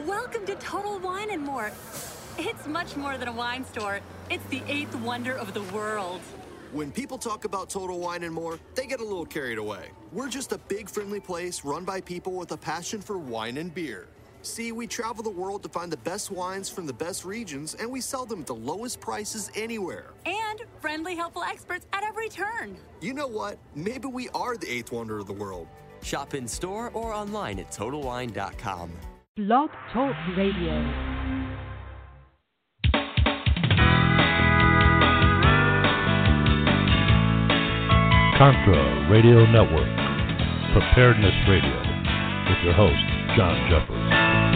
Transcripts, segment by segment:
Welcome to Total Wine and More. It's much more than a wine store. It's the eighth wonder of the world. When people talk about Total Wine and More, they get a little carried away. We're just a big, friendly place run by people with a passion for wine and beer. See, we travel the world to find the best wines from the best regions, and we sell them at the lowest prices anywhere. And friendly, helpful experts at every turn. You know what? Maybe we are the eighth wonder of the world. Shop in store or online at TotalWine.com. Blog Talk Radio. Contra Radio Network, Preparedness Radio, with your host, John Jeffers.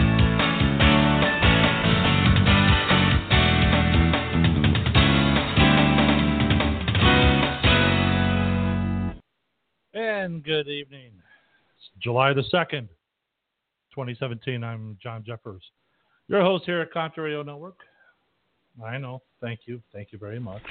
And good evening. It's July the 2nd, 2017. I'm John Jeffers, your host here at Contra Radio Network. I know. Thank you. Thank you very much.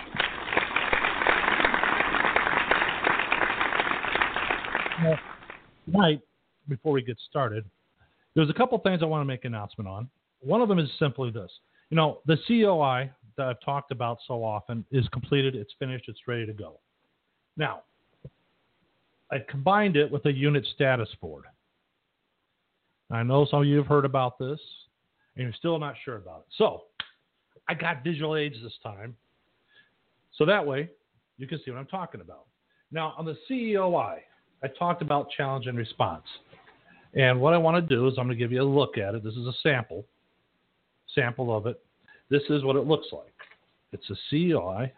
Well, tonight, before we get started, there's a couple things I want to make an announcement on. One of them is simply this. You know, the COI that I've talked about so often is completed, it's finished, it's ready to go. Now, I combined it with a unit status board. I know some of you have heard about this, and you're still not sure about it. So, I got visual aids this time, so that way you can see what I'm talking about. Now, on the CEOI, I talked about challenge and response. And what I want to do is I'm going to give you a look at it. This is a sample of it. This is what it looks like. It's a COI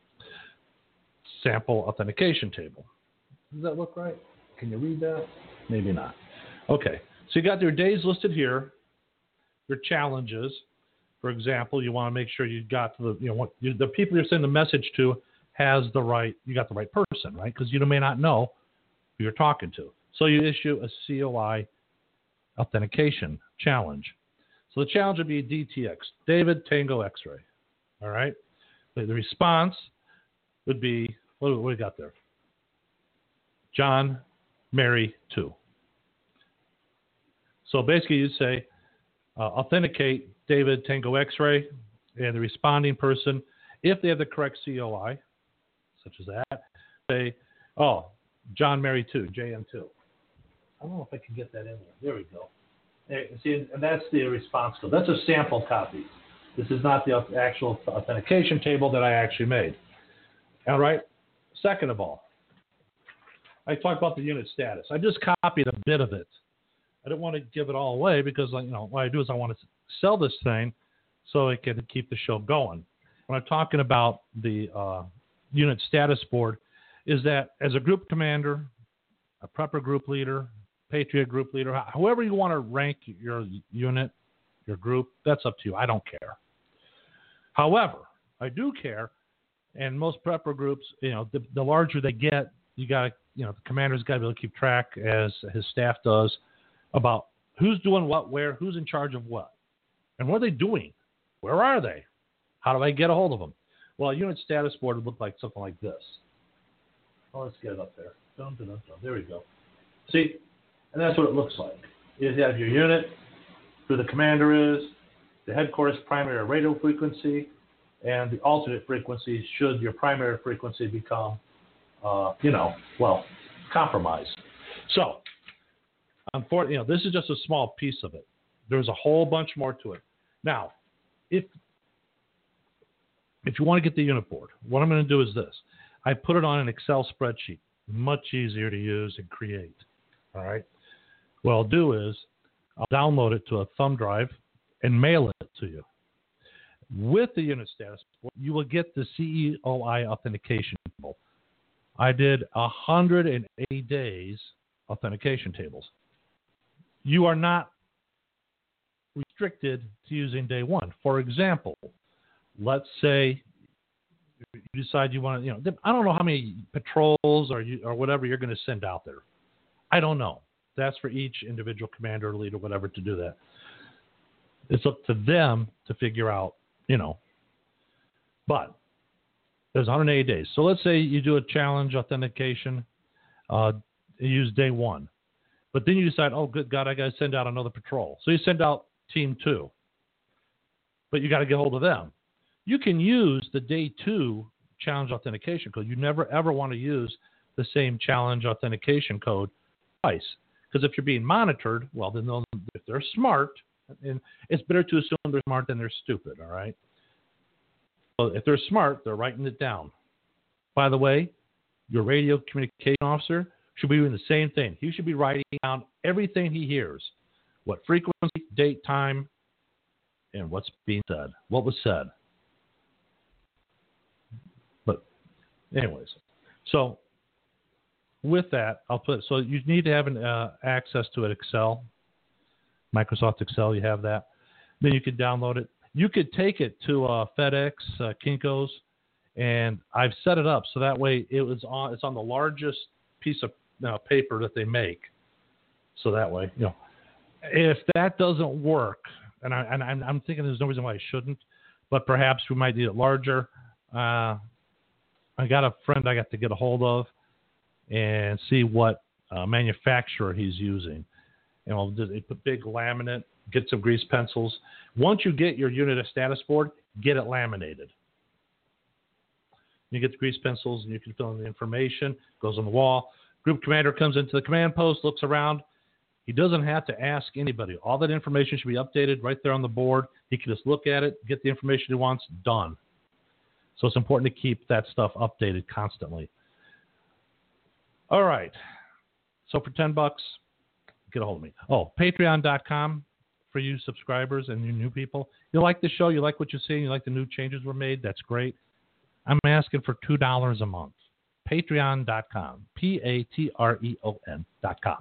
sample authentication table. Does that look right? Can you read that? Maybe not. Okay. So you got your days listed here, your challenges. For example, you want to make sure you got to the people you're sending the message to you got the right person, right? Because you may not know who you're talking to. So you issue a COI authentication challenge. So the challenge would be DTX, David Tango X-ray. All right. The response would be, what do we got there? John Mary 2. So basically you'd say, authenticate David Tango X-ray, and the responding person, if they have the correct COI, such as that, say, John Mary 2, JM2. I don't know if I can get that in there. There we go. See, and that's the response code. That's a sample copy. This is not the actual authentication table that I actually made. All right. Second of all, I talked about the unit status. I just copied a bit of it. I don't want to give it all away because, what I do is I want to sell this thing so it can keep the show going. When I'm talking about the unit status board, is that as a group commander, a prepper group leader, Patriot group leader, however you want to rank your unit, your group, that's up to you. I don't care. However, I do care, and most prepper groups, the larger they get, you got to, the commander's got to be able to keep track, as his staff does, about who's doing what, where, who's in charge of what, and what are they doing? Where are they? How do I get a hold of them? Well, a unit status board would look like something like this. Oh, let's get it up there. Dun, dun, dun, dun. There we go. See? And that's what it looks like. You have your unit, who the commander is, the headquarters primary radio frequency, and the alternate frequency should your primary frequency become, compromised. So, unfortunately, this is just a small piece of it. There's a whole bunch more to it. Now, if you want to get the unit board, what I'm going to do is this. I put it on an Excel spreadsheet, much easier to use and create. All right. What I'll do is I'll download it to a thumb drive and mail it to you. With the unit status, you will get the CEOI authentication table. I did 180 days authentication tables. You are not restricted to using day one. For example, let's say you decide you want to, I don't know how many patrols or whatever you're going to send out there. I don't know. That's for each individual commander, leader, whatever, to do that. It's up to them to figure out, But there's 180 days. So let's say you do a challenge authentication, you use day one. But then you decide, oh, good God, I got to send out another patrol. So you send out Team 2. But you got to get hold of them. You can use the day 2 challenge authentication code. You never, ever want to use the same challenge authentication code twice. Because if you're being monitored, well, then if they're smart, and it's better to assume they're smart than they're stupid, all right? So if they're smart, they're writing it down. By the way, your radio communication officer should be doing the same thing. He should be writing down everything he hears. What frequency, date, time, and what's being said. What was said. But anyways, so with that, so you need to have access to an Excel, Microsoft Excel. You have that. Then you could download it. You could take it to FedEx, Kinko's, and I've set it up so that way it's on the largest piece of paper that they make. So that way, if that doesn't work, and I'm thinking there's no reason why I shouldn't, but perhaps we might need it larger. I got a friend I got to get a hold of and see what manufacturer he's using. They put big laminate, get some grease pencils. Once you get your unit of status board, get it laminated. You get the grease pencils and you can fill in the information, goes on the wall. Group commander comes into the command post, looks around. He doesn't have to ask anybody. All that information should be updated right there on the board. He can just look at it, get the information he wants, done. So it's important to keep that stuff updated constantly. All right. So for $10, get a hold of me. Oh, patreon.com for you subscribers and you new people. You like the show, you like what you're seeing, you like the new changes were made, that's great. I'm asking for $2 a month. Patreon.com. Patreon.com.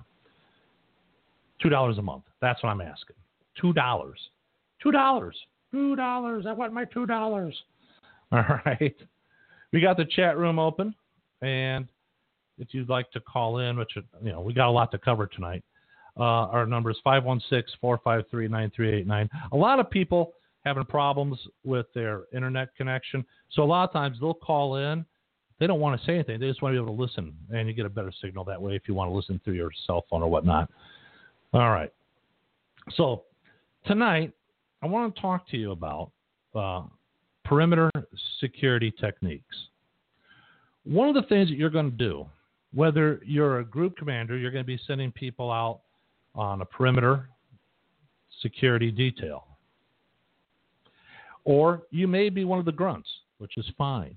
$2 a month. That's what I'm asking. $2. $2. I want my $2. All right. We got the chat room open, and if you'd like to call in, which, we got a lot to cover tonight, our number is 516-453-9389. A lot of people having problems with their internet connection, so a lot of times they'll call in. They don't want to say anything. They just want to be able to listen, and you get a better signal that way if you want to listen through your cell phone or whatnot. All right. So tonight, I want to talk to you about perimeter security techniques. One of the things that you're going to do, whether you're a group commander, you're going to be sending people out on a perimeter security detail. Or you may be one of the grunts, which is fine.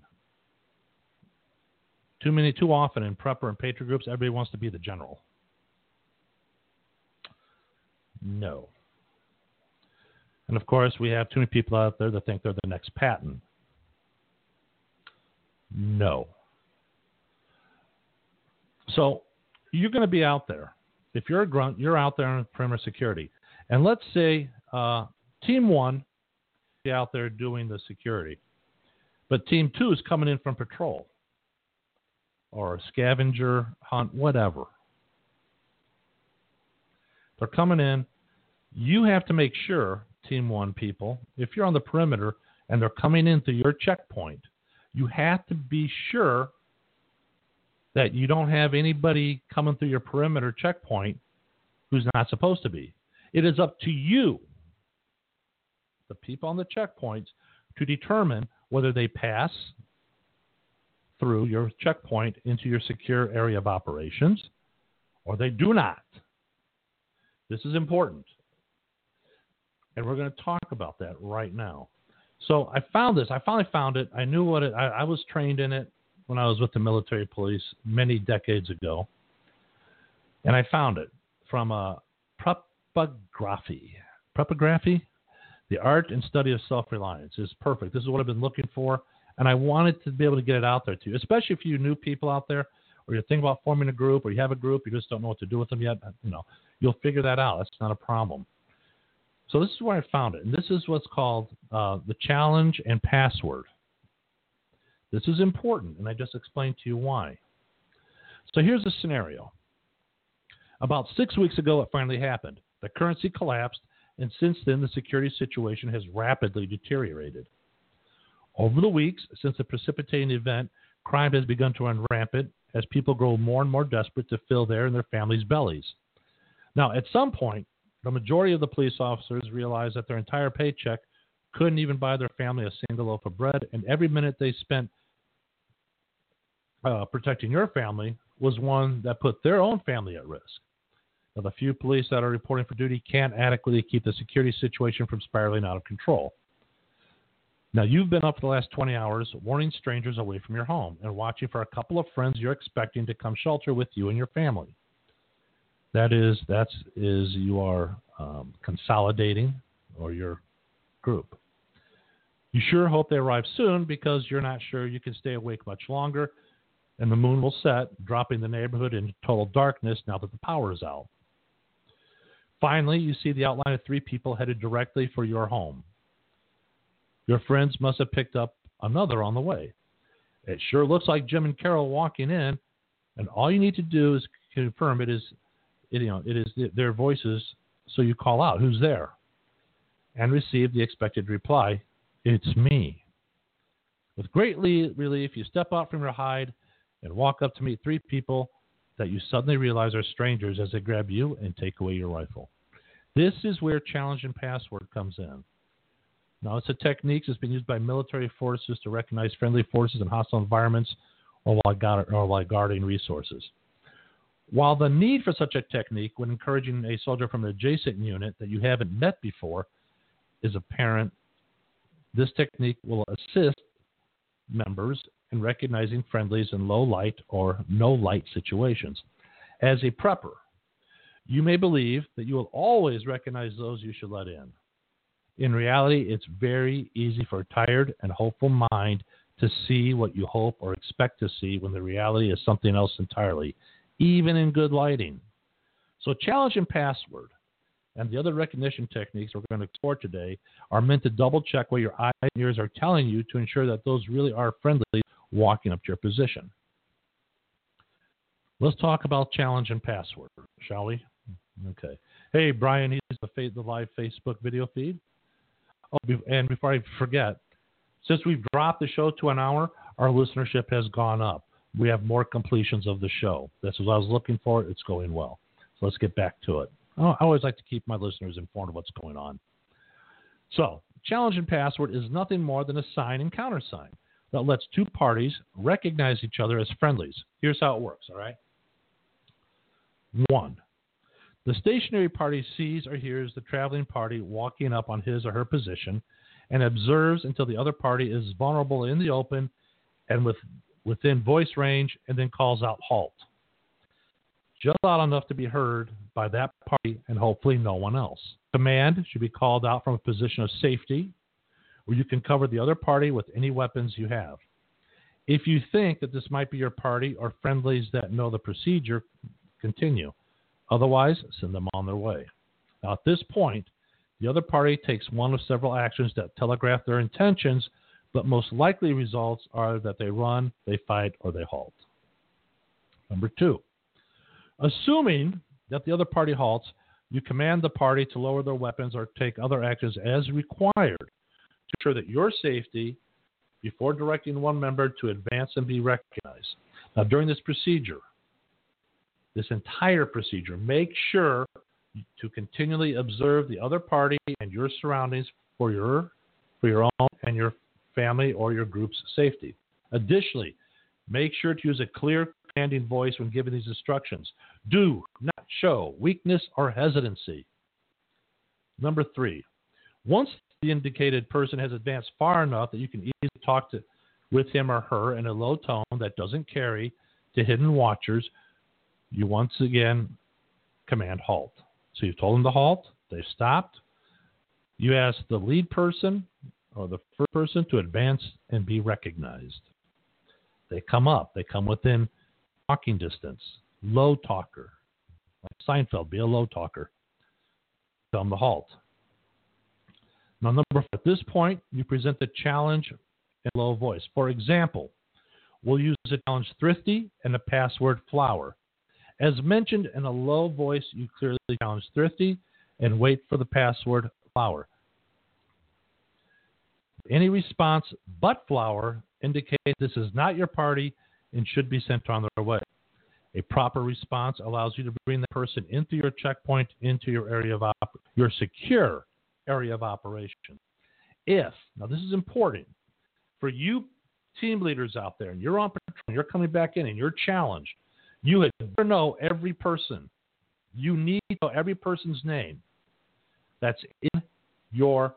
Too often in prepper and patriot groups, everybody wants to be the general. No. And of course, we have too many people out there that think they're the next Patton. No. So you're going to be out there. If you're a grunt, you're out there on perimeter security. And let's say Team 1 is out there doing the security. But Team 2 is coming in from patrol or a scavenger hunt, whatever. They're coming in. You have to make sure, Team 1 people, if you're on the perimeter and they're coming into your checkpoint, you have to be sure that you don't have anybody coming through your perimeter checkpoint who's not supposed to be. It is up to you, the people on the checkpoints, to determine whether they pass through your checkpoint into your secure area of operations or they do not. This is important. And we're going to talk about that right now. So I found this. I finally found it. I knew what it. I was trained in it when I was with the military police many decades ago. And I found it from Prepography. Prepography? The art and study of self-reliance is perfect. This is what I've been looking for. And I wanted to be able to get it out there to you, especially if you new people out there, or you're thinking about forming a group, or you have a group, you just don't know what to do with them yet. You'll figure that out. That's not a problem. So this is where I found it. And this is what's called the challenge and password. This is important, and I just explained to you why. So here's the scenario. About 6 weeks ago, it finally happened. The currency collapsed, and since then, the security situation has rapidly deteriorated. Over the weeks, since the precipitating event, crime has begun to run rampant as people grow more and more desperate to fill their and their families' bellies. Now, at some point, The majority of the police officers realized that their entire paycheck couldn't even buy their family a single loaf of bread, and every minute they spent protecting your family was one that put their own family at risk. Now, the few police that are reporting for duty can't adequately keep the security situation from spiraling out of control. Now, you've been up for the last 20 hours warning strangers away from your home and watching for a couple of friends you're expecting to come shelter with you and your family. That is you are consolidating or your group. You sure hope they arrive soon because you're not sure you can stay awake much longer, and the moon will set, dropping the neighborhood into total darkness now that the power is out. Finally, you see the outline of 3 people headed directly for your home. Your friends must have picked up another on the way. It sure looks like Jim and Carol walking in, and all you need to do is confirm it is their voices, so you call out, "Who's there?" and receive the expected reply, "It's me." With great relief, you step out from your hide and walk up to meet 3 people that you suddenly realize are strangers as they grab you and take away your rifle. This is where challenge and password comes in. Now, it's a technique that's been used by military forces to recognize friendly forces in hostile environments or while guarding resources. While the need for such a technique when encouraging a soldier from an adjacent unit that you haven't met before is apparent, this technique will assist members in recognizing friendlies in low light or no light situations. As a prepper, you may believe that you will always recognize those you should let in. In reality, it's very easy for a tired and hopeful mind to see what you hope or expect to see when the reality is something else entirely, even in good lighting. So challenge and password and the other recognition techniques we're going to explore today are meant to double-check what your eyes and ears are telling you to ensure that those really are friendly walking up to your position. Let's talk about challenge and password, shall we? Okay. Hey, Brian, he's the live Facebook video feed. Oh, and before I forget, since we've dropped the show to an hour, our listenership has gone up. We have more completions of the show. That's what I was looking for. It's going well. So let's get back to it. I always like to keep my listeners informed of what's going on. So, challenge and password is nothing more than a sign and countersign that lets 2 parties recognize each other as friendlies. Here's how it works, all right? 1. The stationary party sees or hears the traveling party walking up on his or her position and observes until the other party is vulnerable in the open and within voice range, and then calls out halt. Just loud enough to be heard by that party and hopefully no one else. Command should be called out from a position of safety where you can cover the other party with any weapons you have. If you think that this might be your party or friendlies that know the procedure, continue. Otherwise, send them on their way. Now, at this point, the other party takes one of several actions that telegraph their intentions, but most likely results are that they run, they fight, or they halt. Number 2, assuming that the other party halts, you command the party to lower their weapons or take other actions as required to ensure that your safety before directing one member to advance and be recognized. Now, during this procedure, this entire procedure, make sure to continually observe the other party and your surroundings for your own and your family or your group's safety. Additionally, make sure to use a clear, commanding voice when giving these instructions. Do not show weakness or hesitancy. Number 3, once the indicated person has advanced far enough that you can easily talk with him or her in a low tone that doesn't carry to hidden watchers, you once again command halt. So you've told them to halt, they've stopped. You ask the lead person or the first person to advance and be recognized. They come up, they come within talking distance. Low talker. Like Seinfeld, be a low talker. Tell them to halt. Now, number 4, at this point, you present the challenge in low voice. For example, we'll use the challenge thrifty and the password flower. As mentioned in a low voice, you clearly challenge thrifty and wait for the password flower. Any response but flower indicates this is not your party and should be sent on their way. A proper response allows you to bring the person into your checkpoint, into your area of your secure area of operation. Now this is important for you team leaders out there, and you're on patrol, you're coming back in, and you're challenged. You had better know every person. You need to know every person's name that's in your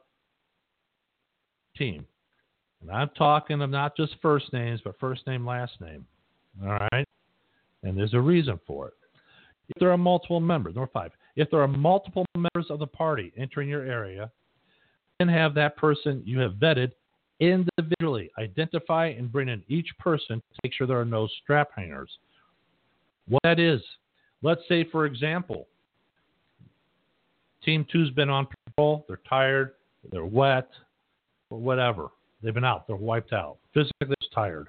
team. And I'm talking of not just first names, but first name, last name. All right? And there's a reason for it. If there are multiple members, number 5, if there are multiple members of the party entering your area, then have that person you have vetted individually identify and bring in each person to make sure there are no strap hangers. What that is, let's say, for example, Team 2's been on patrol, they're tired, they're wet, or whatever. They've been out, they're wiped out. Physically, they're tired.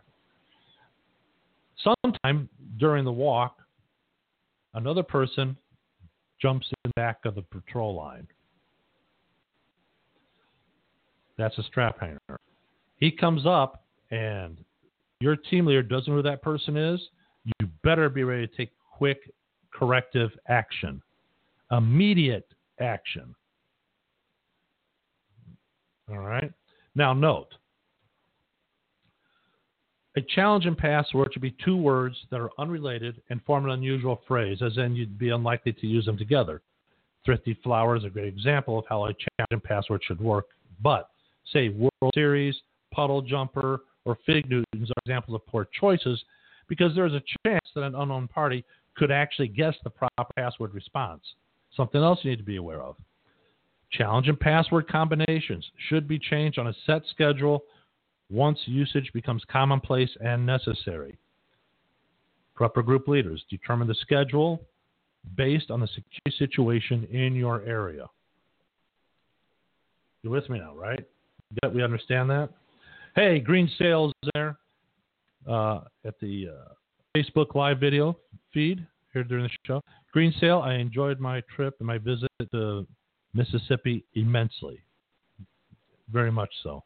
Sometime during the walk, another person jumps in the back of the patrol line. That's a strap hanger. He comes up, and your team leader doesn't know who that person is. You better be ready to take quick corrective action, immediate action. All right? Now, note, a challenge and password should be 2 words that are unrelated and form an unusual phrase, as in you'd be unlikely to use them together. Thrifty Flower is a great example of how a challenge and password should work. But, say, World Series, Puddle Jumper, or Fig Newtons are examples of poor choices because there's a chance that an unknown party could actually guess the proper password response. Something else you need to be aware of. Challenge and password combinations should be changed on a set schedule once usage becomes commonplace and necessary. Prepper group leaders determine the schedule based on the security situation in your area. You're with me now, right? We understand that? Hey, Green Sales is there at the Facebook Live video feed here during the show. Green Sale, I enjoyed my trip and my visit to Mississippi immensely. Very much so.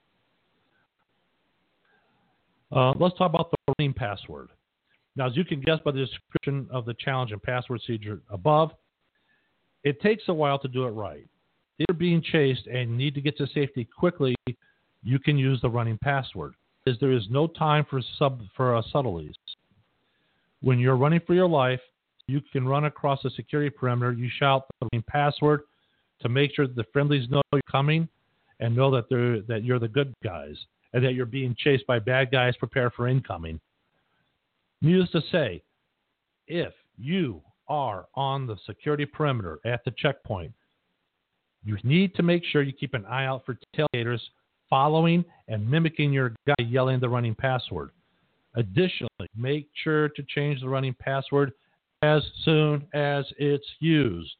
Let's talk about the running password. Now, as you can guess by the description of the challenge and password procedure above, it takes a while to do it right. If you're being chased and need to get to safety quickly, you can use the running password, because there is no time for subtleties. When you're running for your life, you can run across the security perimeter. You shout the running password to make sure that the friendlies know you're coming and know that you're the good guys and that you're being chased by bad guys. Prepare for incoming. Needless to say, if you are on the security perimeter at the checkpoint, you need to make sure you keep an eye out for tailgaters following and mimicking your guy yelling the running password. Additionally, make sure to change the running password as soon as it's used.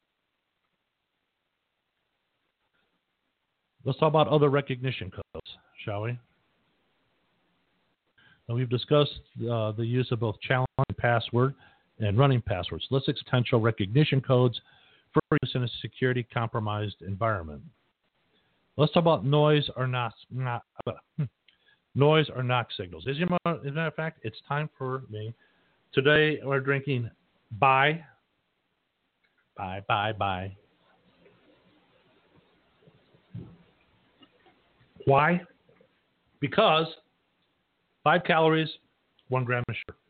Let's talk about other recognition codes, shall we? Now, we've discussed the use of both challenge password and running passwords. Let's explore potential recognition codes for use in a security compromised environment. Let's talk about noise or knock signals. As a matter of fact, it's time for me. Today we're drinking Bye. Why? Because 5 calories, 1 gram of sugar.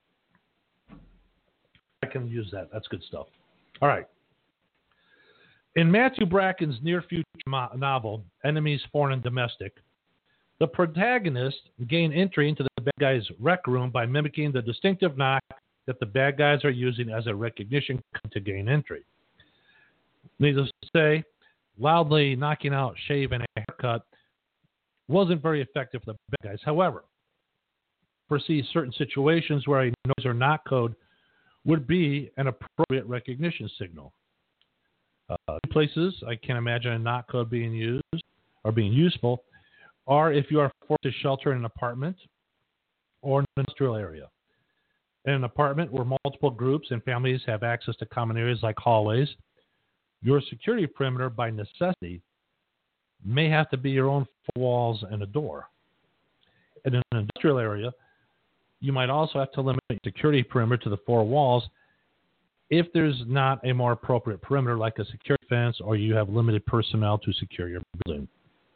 I can use that. That's good stuff. All right. In Matthew Bracken's near-future novel, Enemies Foreign and Domestic, the protagonist gained entry into the bad guys' rec room by mimicking the distinctive knock that the bad guys are using as a recognition code to gain entry. Needless to say, loudly knocking out shave and a haircut wasn't very effective for the bad guys. However, foresee certain situations where a noise or knock code would be an appropriate recognition signal. Places I can imagine a knock code being used or being useful are if you are forced to shelter in an apartment or an industrial area. In an apartment where multiple groups and families have access to common areas like hallways, your security perimeter by necessity may have to be your own walls and a door. In an industrial area, You might also have to limit your security perimeter to the 4 walls if there's not a more appropriate perimeter like a security fence or you have limited personnel to secure your building.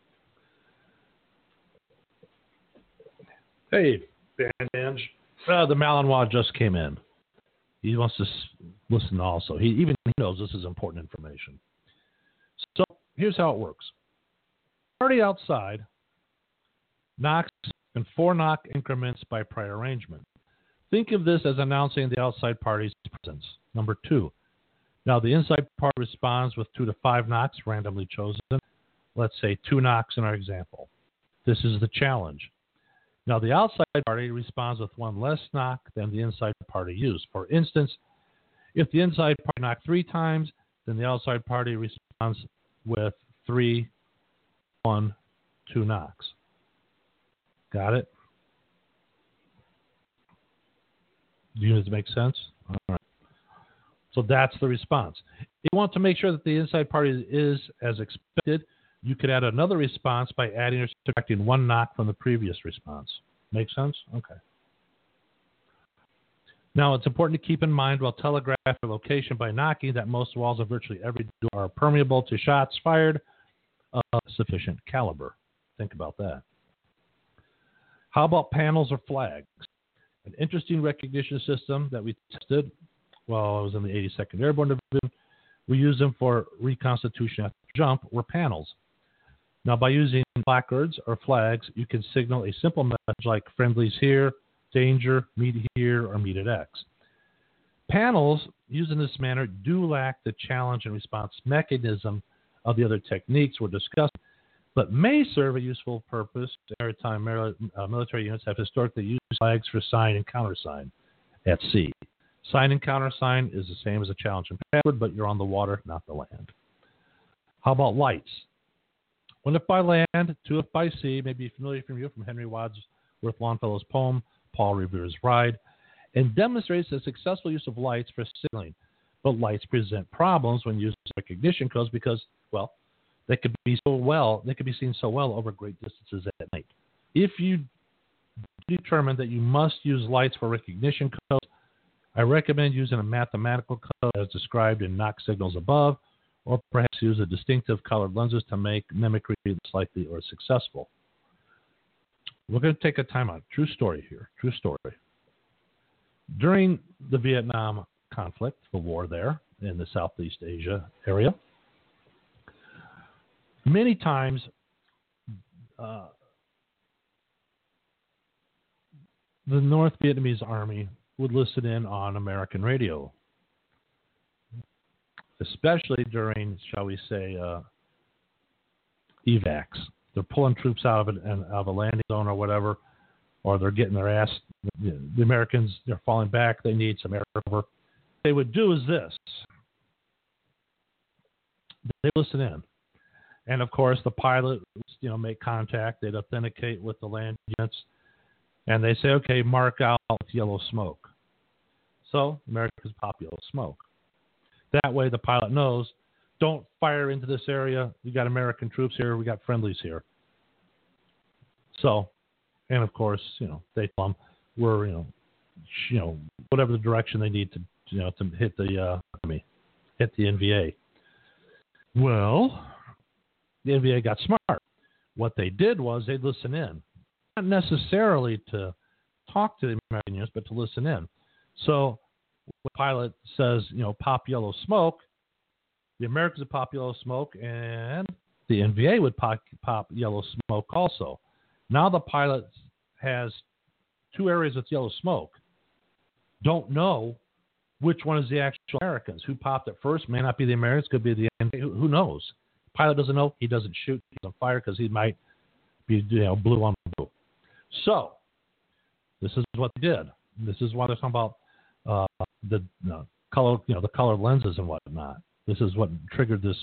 Hey, Banj. The Malinois just came in. He wants to listen also. He knows this is important information. So here's how it works. Party outside knocks in 4 knock increments by prior arrangement. Think of this as announcing the outside party's presence. Number 2. Now the inside party responds with 2 to 5 knocks randomly chosen. Let's say 2 knocks in our example. This is the challenge. Now the outside party responds with 1 less knock than the inside party used. For instance, if the inside party knocked 3 times, then the outside party responds with 3, 1, 2 knocks. Got it? Does it make sense? All right. So that's the response. If you want to make sure that the inside party is as expected, you could add another response by adding or subtracting 1 knock from the previous response. Make sense? Okay. Now, it's important to keep in mind while telegraphing the location by knocking that most walls of virtually every door are permeable to shots fired of sufficient caliber. Think about that. How about panels or flags? An interesting recognition system that we tested while I was in the 82nd Airborne Division. We used them for reconstitution after jump were panels. Now, by using placards or flags, you can signal a simple message like friendlies here, danger, meet here, or meet at X. Panels used in this manner do lack the challenge and response mechanism of the other techniques we're discussing, but may serve a useful purpose. Maritime military units have historically used flags for sign and countersign at sea. Sign and countersign is the same as a challenge and password, but you're on the water, not the land. How about lights? 1 if by land, 2 if by sea, may be familiar from Henry Wadsworth Longfellow's poem, Paul Revere's Ride, and demonstrates the successful use of lights for signaling. But lights present problems when used as recognition codes because, well, they could be seen so well over great distances at night. If you determine that you must use lights for recognition codes, I recommend using a mathematical code as described in knock signals above, or perhaps use a distinctive colored lenses to make mimicry less likely or successful. We're going to take a time out. True story here. True story. During the Vietnam conflict, the war there in the Southeast Asia area, many times the North Vietnamese army would listen in on American radio, especially during, shall we say, evacs. They're pulling troops out of a landing zone or whatever, or they're getting their ass. The Americans, they're falling back. They need some air cover. What they would do is this. They listen in. And, of course, the pilot would, make contact. They'd authenticate with the land units. And they say, okay, mark out yellow smoke. So Americans pop yellow smoke. That way the pilot knows, don't fire into this area. We got American troops here. We got friendlies here. So, and of course, they tell them we're, whatever the direction they need to hit the hit the NVA. Well, the NVA got smart. What they did was they'd listen in, not necessarily to talk to the American units, but to listen in. So the pilot says, pop yellow smoke. The Americans would pop yellow smoke, and the NVA would pop yellow smoke also. Now the pilot has 2 areas with yellow smoke. Don't know which one is the actual Americans. Who popped it first may not be the Americans, could be the NVA. Who knows? Pilot doesn't know. He doesn't shoot. He doesn't fire because he might be blue on blue. So this is what they did. This is why they're talking about the color, the colored lenses and whatnot. This is what triggered this.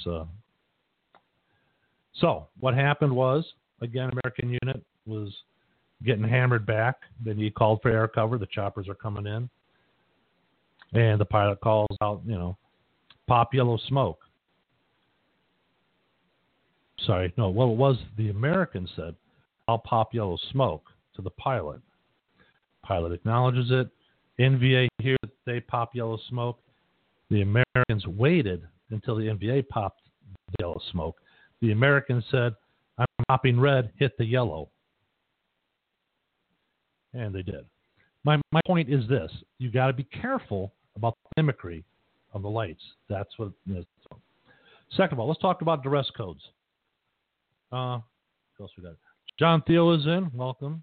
So what happened was, again, American unit was getting hammered back. Then he called for air cover. The choppers are coming in. And the pilot calls out, pop yellow smoke. Sorry, no, what it was, the American said, I'll pop yellow smoke to the pilot. Pilot acknowledges it. NVA hears that they pop yellow smoke. The Americans waited until the NVA popped the yellow smoke. The Americans said, I'm popping red, hit the yellow. And they did. My point is this. You got to be careful about the mimicry of the lights. That's what it is. Second of all, let's talk about dress codes. What else we got? John Theo is in. Welcome.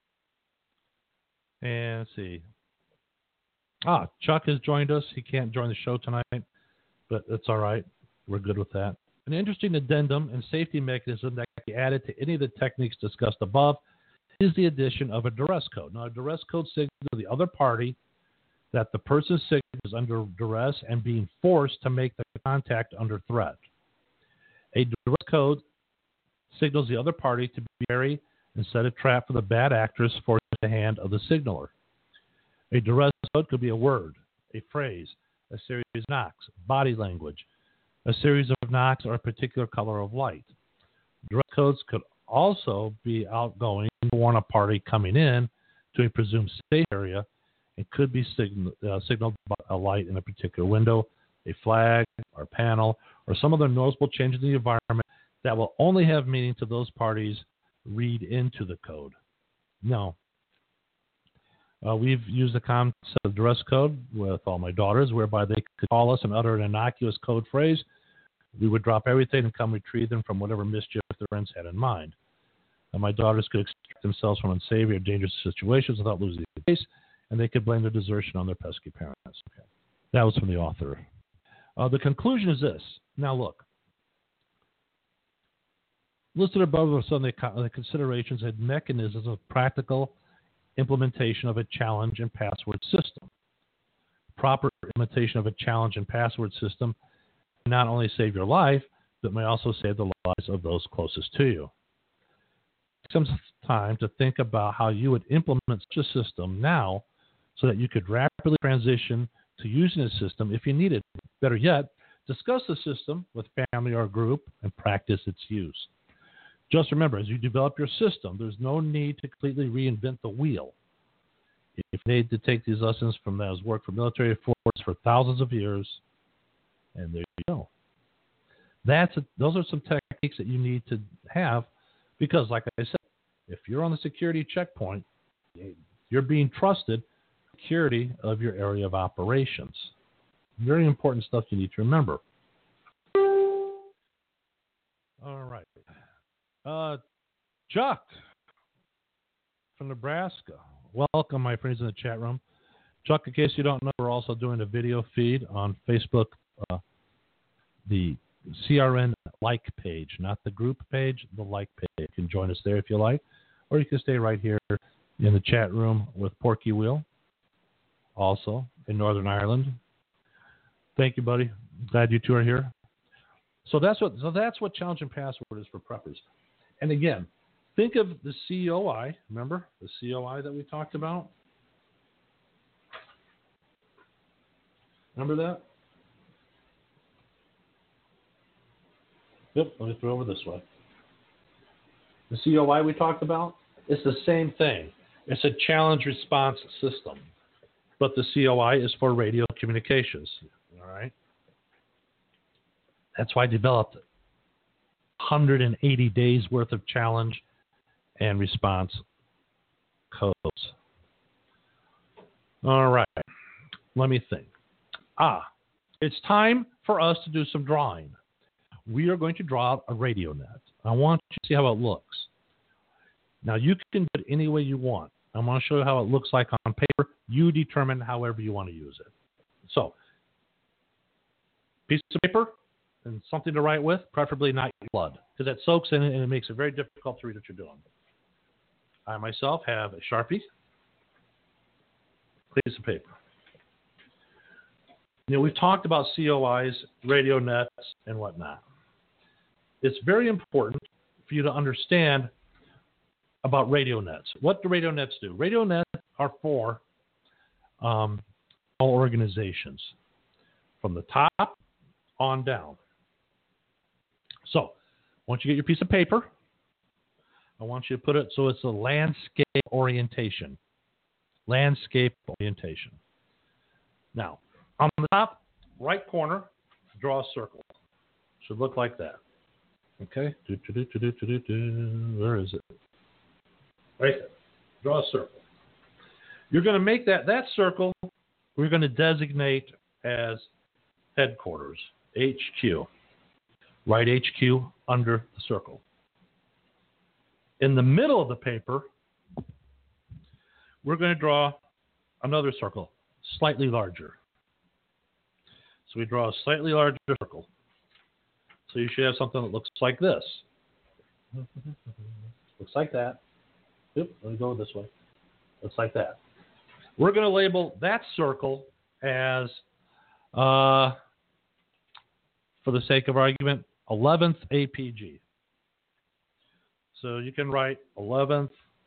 And let's see. Chuck has joined us. He can't join the show tonight, but that's all right. We're good with that. An interesting addendum and safety mechanism that can be added to any of the techniques discussed above is the addition of a duress code. Now, a duress code signals to the other party that the person's signal is under duress and being forced to make the contact under threat. A duress code signals the other party to be wary and set a trap for the bad actors forcing the hand of the signaler. A duress code could be a word, a phrase, a series of knocks, body language, a series of knocks, or a particular color of light. Duress codes could also be outgoing to warn a party coming in to a presumed safe area and could be signaled by a light in a particular window, a flag, or panel, or some other noticeable change in the environment that will only have meaning to those parties read into the code. No. We've used the concept of duress code with all my daughters, whereby they could call us and utter an innocuous code phrase. We would drop everything and come retrieve them from whatever mischief their friends had in mind. And my daughters could extract themselves from unsavory or dangerous situations without losing the case, and they could blame their desertion on their pesky parents. Okay. That was from the author. The conclusion is this. Now look. Listed above are some of the considerations and mechanisms of practical implementation of a challenge and password system. Proper implementation of a challenge and password system can not only save your life, but may also save the lives of those closest to you. Take some time to think about how you would implement such a system now so that you could rapidly transition to using a system if you needed. Better yet, discuss the system with family or group and practice its use. Just remember, as you develop your system, there's no need to completely reinvent the wheel. If you need to take these lessons from those worked for military forces for thousands of years, and there you go. Those are some techniques that you need to have because, like I said, if you're on the security checkpoint, you're being trusted security of your area of operations. Very important stuff you need to remember. All right. Chuck from Nebraska. Welcome, my friends in the chat room. Chuck, in case you don't know, we're also doing a video feed on Facebook, the CRN like page, not the group page, the like page. You can join us there if you like, or you can stay right here in the chat room with Porky Wheel, also in Northern Ireland. Thank you, buddy. Glad you two are here. So that's what challenge and password is for preppers. And again, think of the COI. Remember the COI that we talked about? Remember that? Yep, let me throw over this way. The COI we talked about, it's the same thing. It's a challenge response system. But the COI is for radio communications. All right? That's why I developed it. 180 days worth of challenge and response codes. All right. Let me think. It's time for us to do some drawing. We are going to draw out a radio net. I want you to see how it looks. Now, you can do it any way you want. I want to show you how it looks like on paper. You determine however you want to use it. So, piece of paper and something to write with, preferably not blood, because that soaks in it and it makes it very difficult to read what you're doing. I myself have a Sharpie, piece of paper. You know, we've talked about COIs, radio nets, and whatnot. It's very important for you to understand about radio nets. What do radio nets do? Radio nets are for all organizations, from the top on down. So, once you get your piece of paper, I want you to put it so it's a landscape orientation. landscape orientation. Now, on the top right corner, draw a circle. Should look like that. Okay? Where is it? Right there. Draw a circle. You're going to make that circle, we're going to designate as headquarters, HQ. Write HQ under the circle. In the middle of the paper, we're going to draw another circle, slightly larger. So we draw a slightly larger circle. So you should have something that looks like this. Looks like that. Oop, let me go this way. Looks like that. We're going to label that circle as, for the sake of argument, 11th APG. So you can write 11th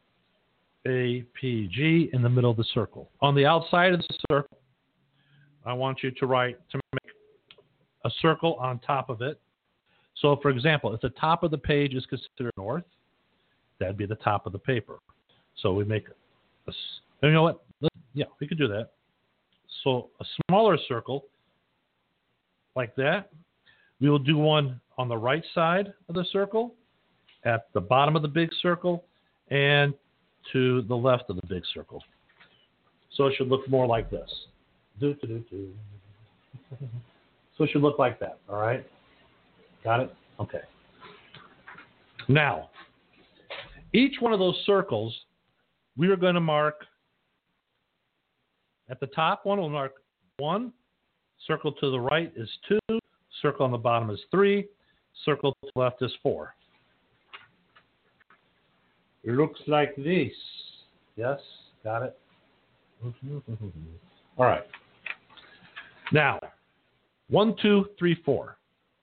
APG in the middle of the circle. On the outside of the circle, I want you to make a circle on top of it. So, for example, if the top of the page is considered north, that'd be the top of the paper. So we make you know what? Yeah, we could do that. So a smaller circle like that. We will do one on the right side of the circle, at the bottom of the big circle, and to the left of the big circle. So it should look more like this. So it should look like that, all right? Got it? Okay. Now, each one of those circles, we are going to mark, at the top one, we'll mark 1, circle to the right is 2, circle on the bottom is 3, circle to the left is 4. It looks like this. Yes, got it? All right. Now, 1, 2, 3, 4.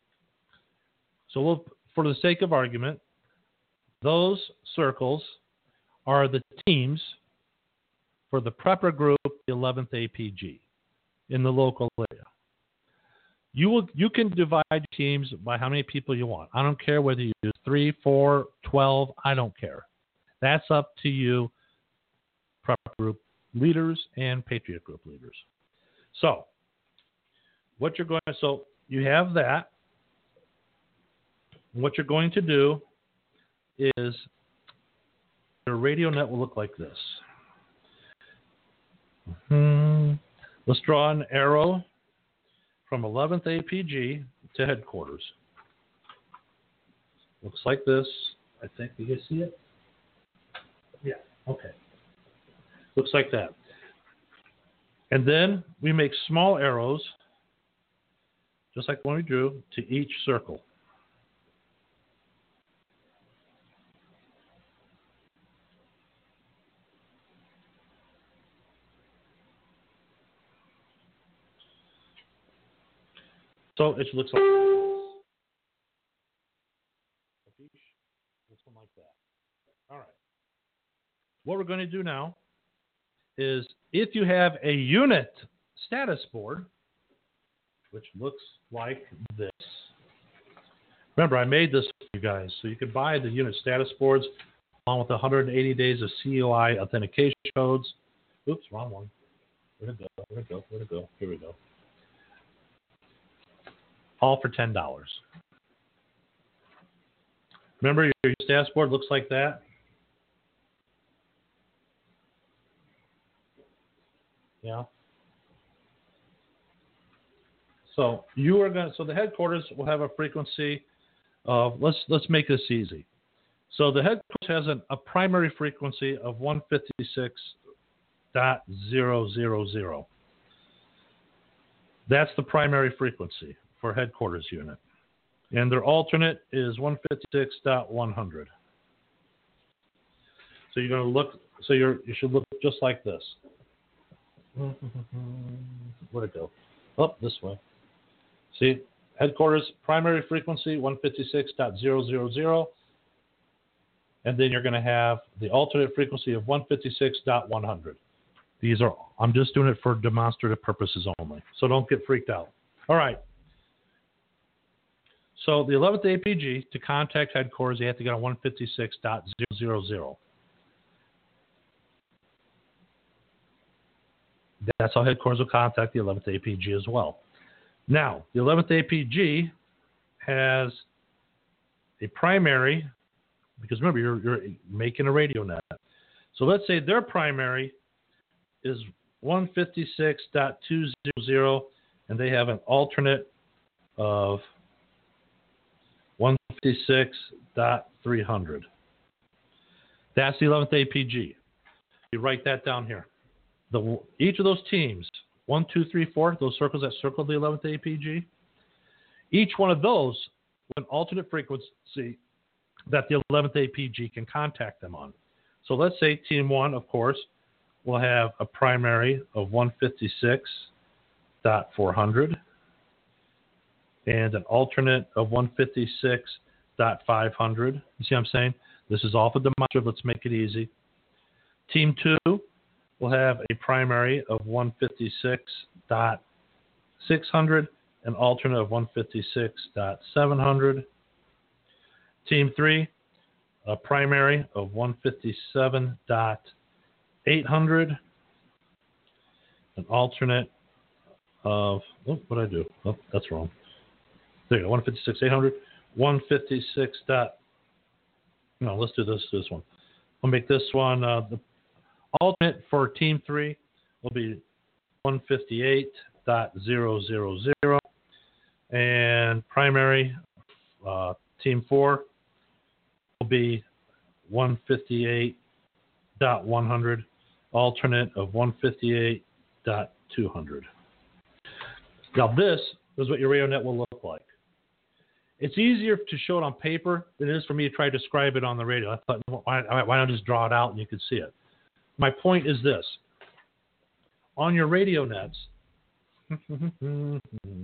So for the sake of argument, those circles are the teams for the prepper group, the 11th APG, in the local area. You can divide teams by how many people you want. I don't care whether you do 3, 4, 12. I don't care. That's up to you, prepper group leaders and Patriot group leaders. So you have that. What you're going to do is your radio net will look like this. Let's draw an arrow from 11th APG to headquarters. Looks like this. I think you can see it. Yeah, okay. Looks like that. And then we make small arrows, just like the one we drew, to each circle. So it looks like this one like that. All right. What we're going to do now is, if you have a unit status board, which looks like this. Remember, I made this for you guys, so you can buy the unit status boards along with 180 days of COI authentication codes. Oops, wrong one. Where'd it go? Here we go. All for $10. Remember, your status board looks like that. Yeah. So the headquarters will have a frequency of, let's make this easy. So the headquarters has a primary frequency of 156.000. That's the primary frequency for headquarters unit. And their alternate is 156.100. So you're going to look, you should look just like this. Where'd it go? Up this way. See, headquarters primary frequency 156.000, and then you're going to have the alternate frequency of 156.100. I'm just doing it for demonstrative purposes only, so don't get freaked out. All right. So the 11th APG, to contact headquarters, you have to get on 156.000. That's how headquarters will contact the 11th APG as well. Now, the 11th APG has a primary, because remember, you're making a radio net. So let's say their primary is 156.200, and they have an alternate of 156.300. That's the 11th APG. You write that down here. Each of those teams, 1, 2, 3, 4, those circles that circle the 11th APG, each one of those with an alternate frequency that the 11th APG can contact them on. So let's say Team 1, of course, will have a primary of 156.400 and an alternate of 156.500. You see what I'm saying? This is all for demonstrative. Let's make it easy. Team 2 will have a primary of 156.600, an alternate of 156.700. Team 3, a primary of 157.800, an alternate of, what did I do? Oh, that's wrong. There you go, 156.800, 156. No, let's do this one. I'll make this one, the alternate for Team 3 will be 158.000, and primary Team 4 will be 158.100, alternate of 158.200. Now this is what your radio net will look like. It's easier to show it on paper than it is for me to try to describe it on the radio. I thought, why don't I just draw it out and you can see it. My point is this. On your radio nets, okay,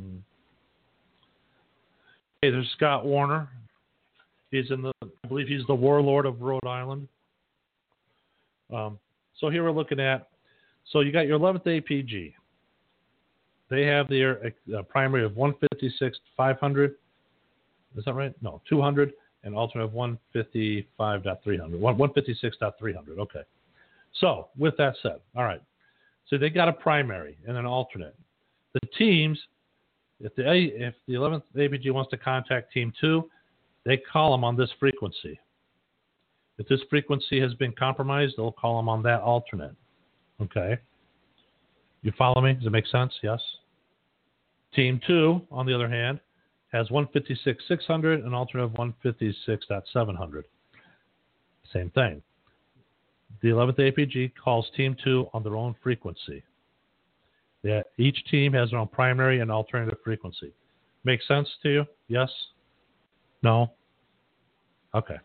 there's Scott Warner. I believe he's the warlord of Rhode Island. So here we're looking at, so you got your 11th APG. They have their primary of 156.500. Is that right? No, 200, and alternate of 155.300. 156.300. Okay. So with that said, all right. So they got a primary and an alternate. The teams, if the 11th APG wants to contact Team 2, they call them on this frequency. If this frequency has been compromised, they'll call them on that alternate. Okay. You follow me? Does it make sense? Yes. Team 2, on the other hand, has 156.600, an alternate of 156.700. Same thing. The 11th APG calls Team 2 on their own frequency. Each team has their own primary and alternative frequency. Make sense to you? Yes? No? Okay.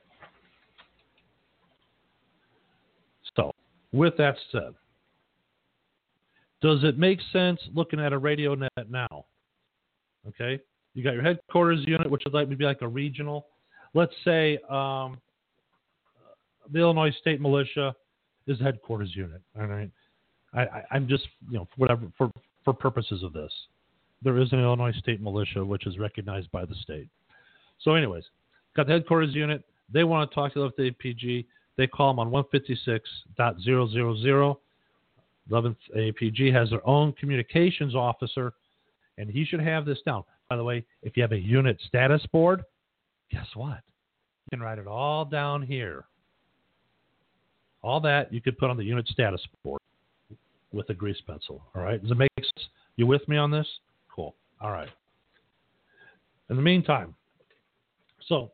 So, with that said, does it make sense looking at a radio net now? Okay? You got your headquarters unit, which would be like a regional. Let's say the Illinois State Militia is a headquarters unit. All right, I'm just whatever for purposes of this. There is an Illinois State Militia which is recognized by the state. So, anyways, got the headquarters unit. They want to talk to the APG. They call them on 156.000. 11th APG has their own communications officer, and he should have this down. By the way, if you have a unit status board, guess what? You can write it all down here. All that you could put on the unit status board with a grease pencil. All right? Does it make sense? You with me on this? Cool. All right. In the meantime, so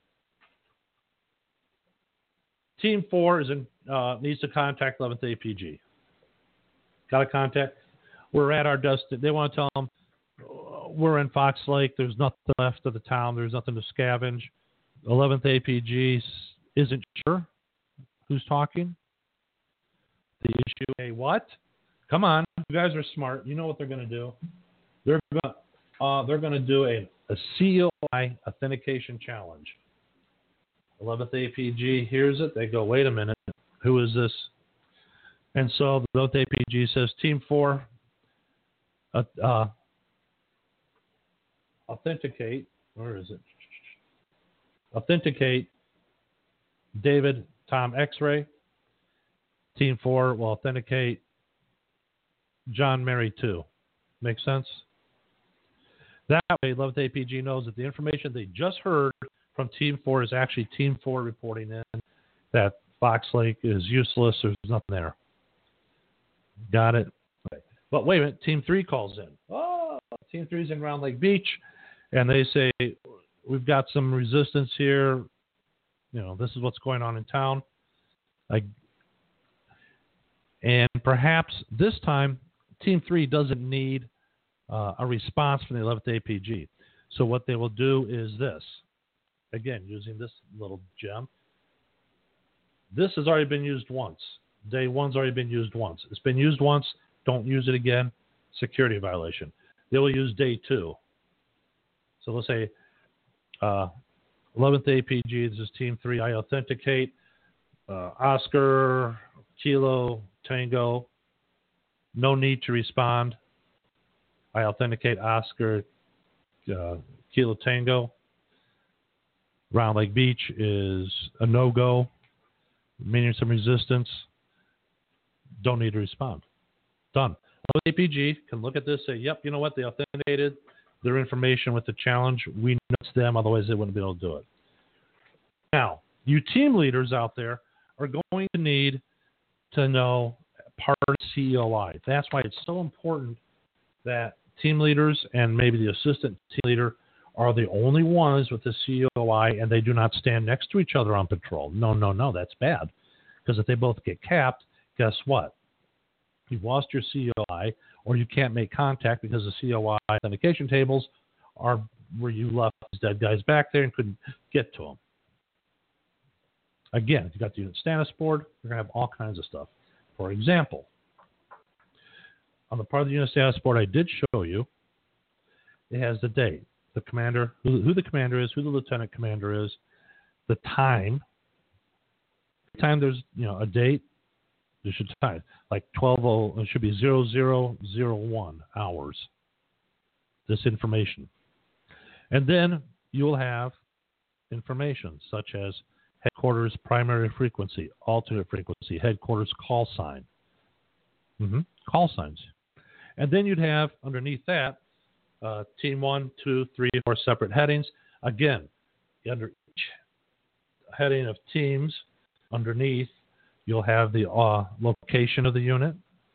Team 4 needs to contact 11th APG. Got to contact. We're at our destination. They want to tell them, we're in Fox Lake. There's nothing left of the town. There's nothing to scavenge. 11th APG isn't sure who's talking. The issue, hey, what? Come on, you guys are smart. You know what they're going to do. They're going to do a COI authentication challenge. 11th APG hears it. They go, wait a minute, who is this? And so the 11th APG says, Team 4, authenticate. Where is it? Authenticate David Tom X-Ray. Team 4 will authenticate John Mary 2. Make sense? That way, 11th APG knows that the information they just heard from Team 4 is actually Team 4 reporting in that Fox Lake is useless. There's nothing there. Got it? Okay. But wait a minute. Team 3 calls in. Oh, Team 3 is in Round Lake Beach, and they say, we've got some resistance here. This is what's going on in town. And perhaps this time, Team 3 doesn't need a response from the 11th APG. So what they will do is this. Again, using this little gem. This has already been used once. Day 1's already been used once. It's been used once. Don't use it again. Security violation. They will use day 2. So let's say 11th APG, this is Team 3. I authenticate Oscar, Kilo, Tango. No need to respond. I authenticate Oscar, Kilo Tango. Round Lake Beach is a no-go, meaning some resistance. Don't need to respond. Done. APG can look at this, say, yep, you know what? They authenticated their information with the challenge. We know it's them, otherwise they wouldn't be able to do it. Now, you team leaders out there are going to need to know part of COI. That's why it's so important that team leaders and maybe the assistant team leader are the only ones with the COI, and they do not stand next to each other on patrol. No, that's bad. Because if they both get capped, guess what? You've lost your COI, or you can't make contact because the COI authentication tables are where you left these dead guys back there and couldn't get to them. Again, if you got the unit status board, you're going to have all kinds of stuff. For example, on the part of the unit status board I did show you, it has the date, the commander, who the commander is, who the lieutenant commander is, the time. Time there's a date, there should time like 12:00. It should be 0001 hours. This information, and then you'll have information such as headquarters primary frequency, alternate frequency, headquarters call sign, call signs. And then you'd have underneath that team 1, 2, 3, 4 separate headings. Again, under each heading of teams, underneath you'll have the location of the unit.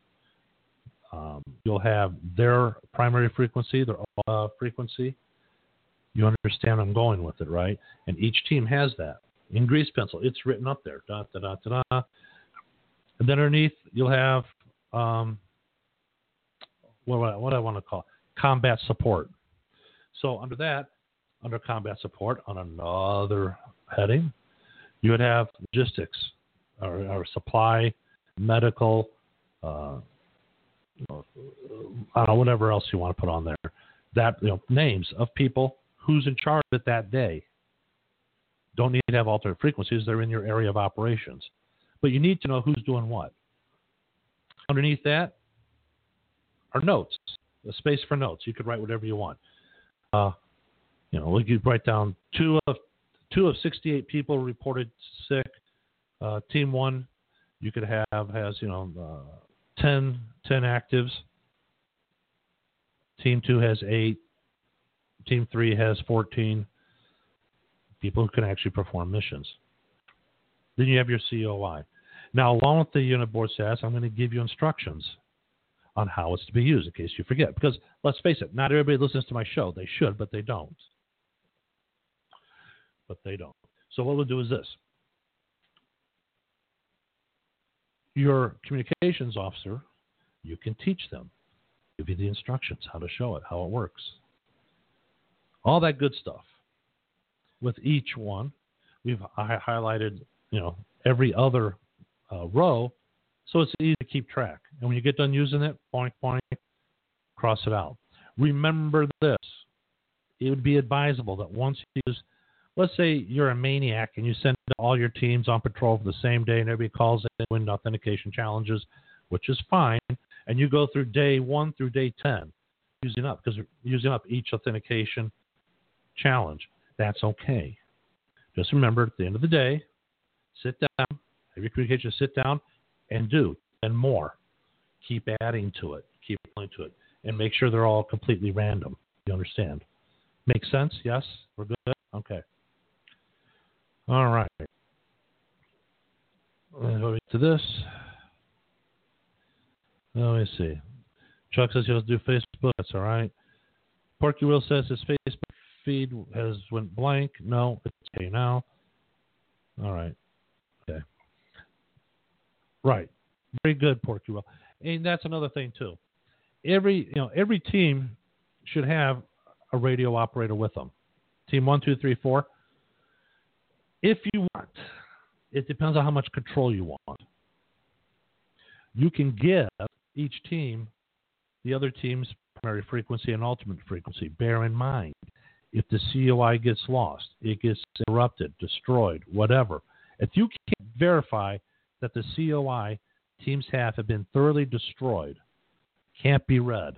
You'll have their primary frequency, their frequency. You understand I'm going with it, right? And each team has that. In grease pencil, it's written up there. Da, da, da, da, da. And then underneath, you'll have what I want to call combat support. So under that, under combat support, on another heading, you would have logistics or supply, medical, I don't know, whatever else you want to put on there. That names of people who's in charge of it that day. Don't need to have alternate frequencies. They're in your area of operations. But you need to know who's doing what. Underneath that are notes, a space for notes. You could write whatever you want. We could write down two of 68 people reported sick. Team 1, you could has 10 actives. Team 2 has 8. Team 3 has 14. People who can actually perform missions. Then you have your COI. Now, along with the unit board status, I'm going to give you instructions on how it's to be used in case you forget. Because let's face it, not everybody listens to my show. They should, but they don't. So what we'll do is this. Your communications officer, you can teach them. Give you the instructions, how to show it, how it works. All that good stuff. With each one, we've highlighted, every other row, so it's easy to keep track. And when you get done using it, point, cross it out. Remember this. It would be advisable that once you use, let's say you're a maniac and you send all your teams on patrol for the same day and everybody calls in win authentication challenges, which is fine, and you go through day 1 through day 10, using up each authentication challenge. That's okay. Just remember, at the end of the day, sit down, have your communication sit down, and do, and more. Keep adding to it. keep going to it and make sure they're all completely random. You understand? Make sense? Yes? We're good? Okay. All right. Go to this. Let me see. Chuck says he'll do Facebook. That's all right. Porky Will says his Facebook feed has went blank. No, it's okay now. All right. Okay. Right. Very good, Porky Will. And that's another thing too. Every team should have a radio operator with them. Team 1, 2, 3, 4. If you want, it depends on how much control you want. You can give each team the other team's primary frequency and ultimate frequency. Bear in mind, if the COI gets lost, it gets interrupted, destroyed, whatever. If you can't verify that the COI teams have been thoroughly destroyed, can't be read.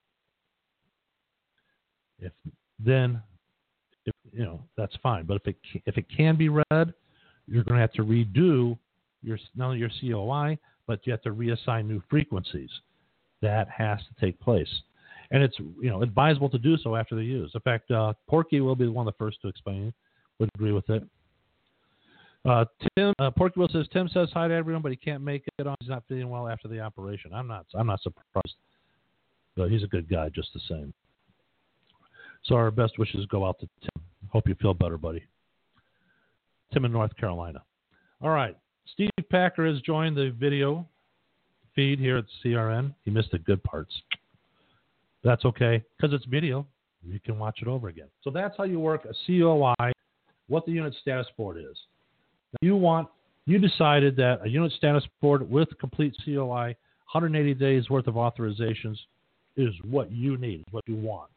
That's fine. But if it can be read, you're going to have to redo not only your COI, but you have to reassign new frequencies. That has to take place. And it's advisable to do so after the use. In fact, Porky will be one of the first to explain. Would agree with it. Porky Will says Tim says hi to everyone, but he can't make it on. He's not feeling well after the operation. I'm not surprised, but he's a good guy just the same. So our best wishes go out to Tim. Hope you feel better, buddy. Tim in North Carolina. All right, Steve Packer has joined the video feed here at CRN. He missed the good parts. That's okay, because it's video. You can watch it over again. So that's how you work a COI, what the unit status board is. Now you decided that a unit status board with complete COI, 180 days worth of authorizations is what you need, what you want.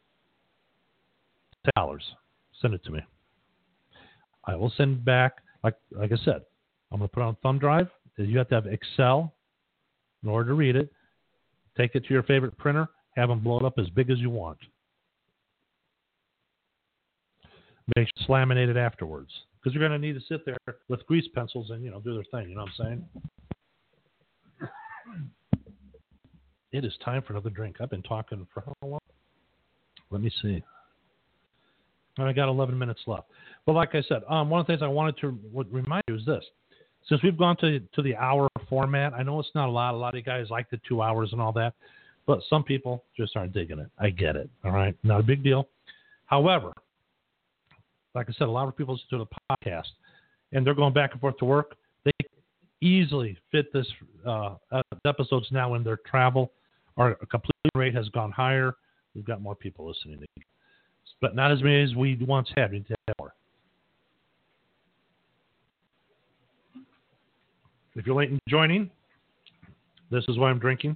$10. Send it to me. I will send back, like I said, I'm going to put it on a thumb drive. You have to have Excel in order to read it. Take it to your favorite printer. Have them blow it up as big as you want. Make sure it's laminated afterwards. Because you're going to need to sit there with grease pencils and, do their thing. You know what I'm saying? It is time for another drink. I've been talking for how long? Let me see. I got 11 minutes left. But like I said, one of the things I wanted to remind you is this. Since we've gone to the hour format, I know it's not a lot. A lot of you guys like the 2 hours and all that. But some people just aren't digging it. I get it. All right? Not a big deal. However, like I said, a lot of people listen to the podcast, and they're going back and forth to work. They easily fit this episodes now in their travel. Our completion rate has gone higher. We've got more people listening, but not as many as we once had. We need to have more. If you're late in joining, this is what I'm drinking.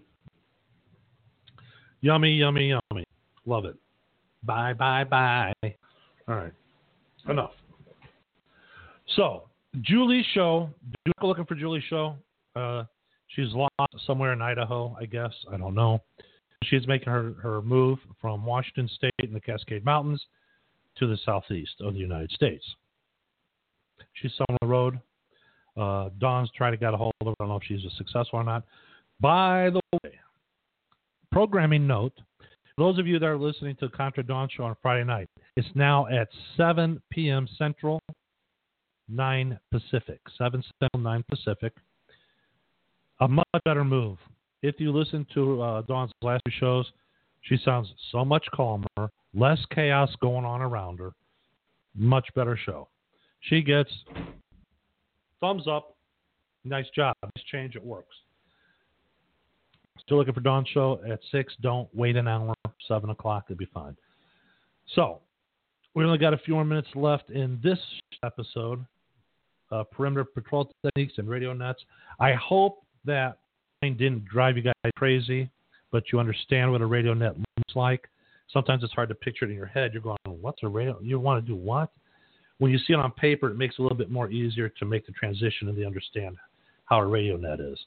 Yummy, yummy, yummy. Love it. Bye, bye, bye. All right. Enough. So, Julie's show. You're looking for Julie's show. She's lost somewhere in Idaho, I guess. I don't know. She's making her move from Washington State in the Cascade Mountains to the southeast of the United States. She's on the road. Dawn's trying to get a hold of her. I don't know if she's successful or not. By the way, programming note, those of you that are listening to the Contra Dawn Show on Friday night, it's now at 7 p.m. Central, 9 Pacific. 7 Central, 9 Pacific. A much better move. If you listen to Dawn's last two shows, she sounds so much calmer, less chaos going on around her. Much better show. She gets thumbs up. Nice job. Nice change. It works. Still looking for Dawn Show at 6. Don't wait an hour. 7 o'clock. It'll be fine. So, we only got a few more minutes left in this episode. Perimeter Patrol Techniques and Radio Nets. I hope that didn't drive you guys crazy, but you understand what a radio net looks like. Sometimes it's hard to picture it in your head. You're going, what's a radio? You want to do what? When you see it on paper, it makes it a little bit more easier to make the transition and to understand how a radio net is.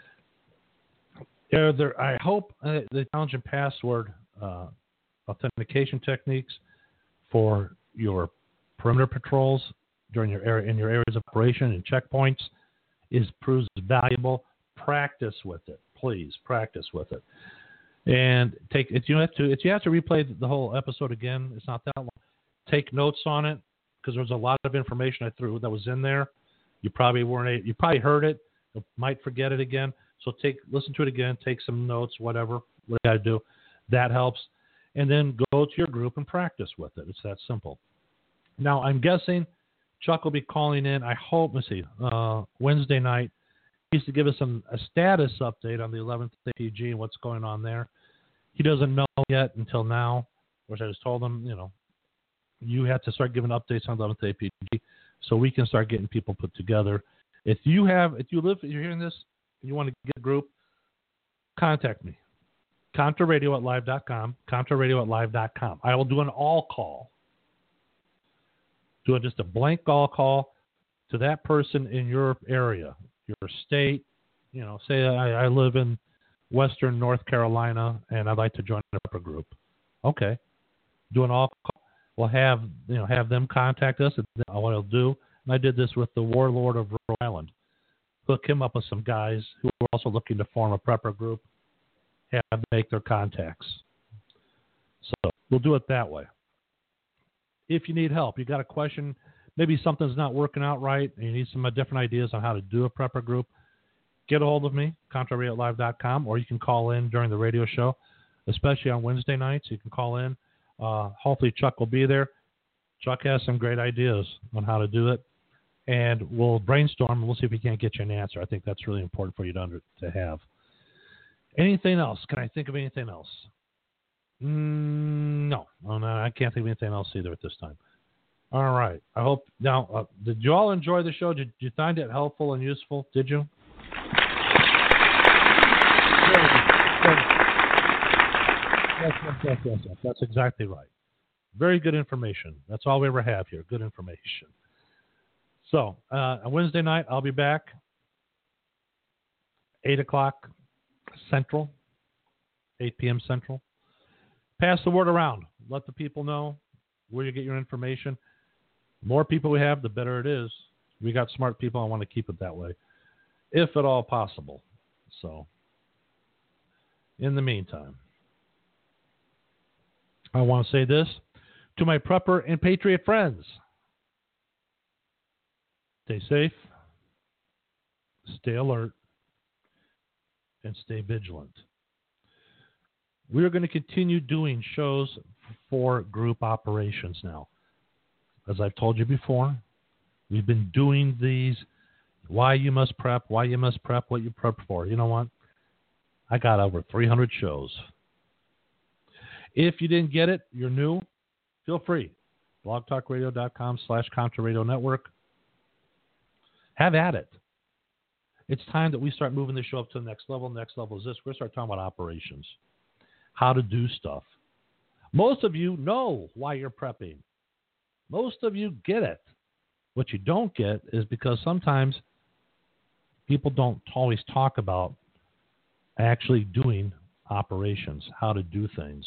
I hope the challenge and password authentication techniques for your perimeter patrols during your area in your areas of operation and checkpoints proves valuable. Practice with it, please. Practice with it. And if you have to replay the whole episode again, it's not that long. Take notes on it because there's a lot of information I threw that was in there. You probably heard it, you might forget it again. So listen to it again, take some notes, whatever you got to do. That helps. And then go to your group and practice with it. It's that simple. Now, I'm guessing Chuck will be calling in, I hope, Wednesday night. He used to give us a status update on the 11th APG and what's going on there. He doesn't know yet until now, which I just told him, you have to start giving updates on the 11th APG so we can start getting people put together. If you're hearing this, and you want to get a group, contact me. ContraRadio@live.com, ContraRadio@live.com. I will do an all call. Do just a blank all call to that person in your area, your state. Say I live in Western North Carolina and I'd like to join a prepper group. Okay. Do an all call. We'll have them contact us. And what I'll do, and I did this with the Warlord of Rhode Island. Hook him up with some guys who are also looking to form a prepper group. Have them make their contacts. So we'll do it that way. If you need help, you got a question, maybe something's not working out right, and you need some different ideas on how to do a prepper group, get a hold of me, ContraRadio@live.com, or you can call in during the radio show, especially on Wednesday nights. You can call in. Hopefully Chuck will be there. Chuck has some great ideas on how to do it, and we'll brainstorm, and we'll see if we can't get you an answer. I think that's really important for you to have. Anything else? Can I think of anything else? No, I can't think of anything else either at this time. All right. I hope now. Did you all enjoy the show? Did you find it helpful and useful? Did you? Yes. That's exactly right. Very good information. That's all we ever have here. Good information. So on Wednesday night, I'll be back. 8 o'clock Central. 8 p.m. Central. Pass the word around. Let the people know where you get your information. The more people we have, the better it is. We got smart people. I want to keep it that way, if at all possible. So, in the meantime, I want to say this to my prepper and patriot friends. Stay safe, stay alert, and stay vigilant. We are going to continue doing shows for group operations now. As I've told you before, we've been doing these, why you must prep, what you prep for. You know what? I got over 300 shows. If you didn't get it, you're new, feel free. blogtalkradio.com/ContraRadio Network. Have at it. It's time that we start moving the show up to the next level. Next level is this. We're going to start talking about operations. How to do stuff. Most of you know why you're prepping. Most of you get it. What you don't get is because sometimes people don't always talk about actually doing operations, how to do things.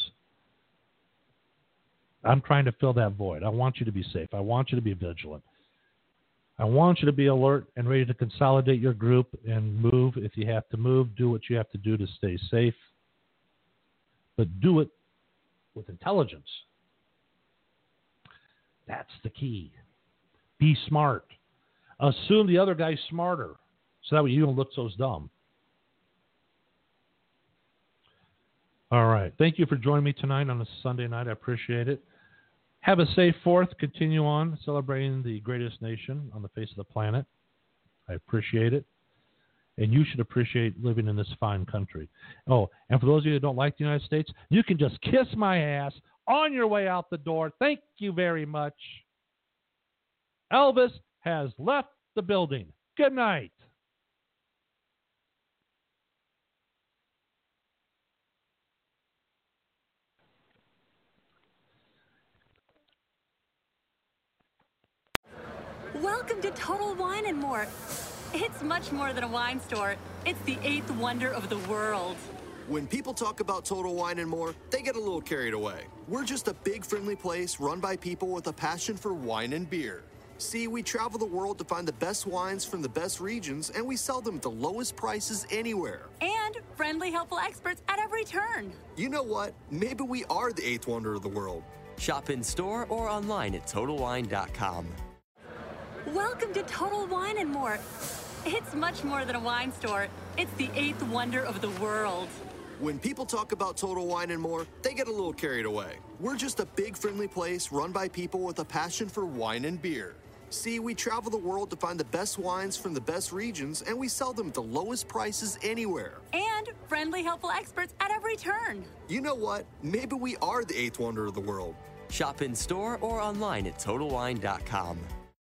I'm trying to fill that void. I want you to be safe. I want you to be vigilant. I want you to be alert and ready to consolidate your group and move. If you have to move, do what you have to do to stay safe. But do it with intelligence. That's the key. Be smart. Assume the other guy's smarter, so that way you don't look so dumb. All right. Thank you for joining me tonight on a Sunday night. I appreciate it. Have a safe 4th. Continue on celebrating the greatest nation on the face of the planet. I appreciate it. And you should appreciate living in this fine country. Oh, and for those of you who don't like the United States, you can just kiss my ass on your way out the door. Thank you very much. Elvis has left the building. Good night. Welcome to Total Wine and More. It's much more than a wine store. It's the 8th wonder of the world. When people talk about Total Wine and More, they get a little carried away. We're just a big, friendly place run by people with a passion for wine and beer. See, we travel the world to find the best wines from the best regions, and we sell them at the lowest prices anywhere. And friendly, helpful experts at every turn. You know what? Maybe we are the eighth wonder of the world. Shop in store or online at TotalWine.com. Welcome to Total Wine and More. It's much more than a wine store. It's the eighth wonder of the world. When people talk about Total Wine and More, they get a little carried away. We're just a big, friendly place run by people with a passion for wine and beer. See, we travel the world to find the best wines from the best regions, and we sell them at the lowest prices anywhere. And friendly, helpful experts at every turn. You know what? Maybe we are the eighth wonder of the world. Shop in store or online at TotalWine.com.